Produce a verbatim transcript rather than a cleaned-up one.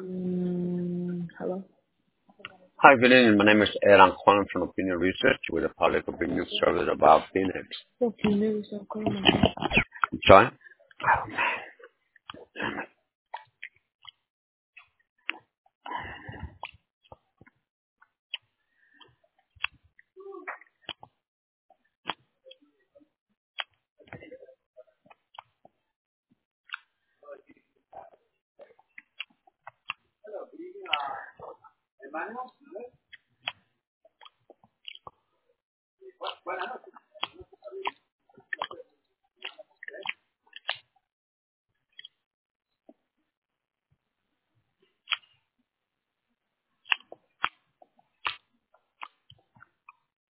Mm, hello? Hi, good evening. My name is Ed. I'm calling from Opinion Research with a public opinion service about Phoenix. What can you do? Stop calling my phone. I'm sorry?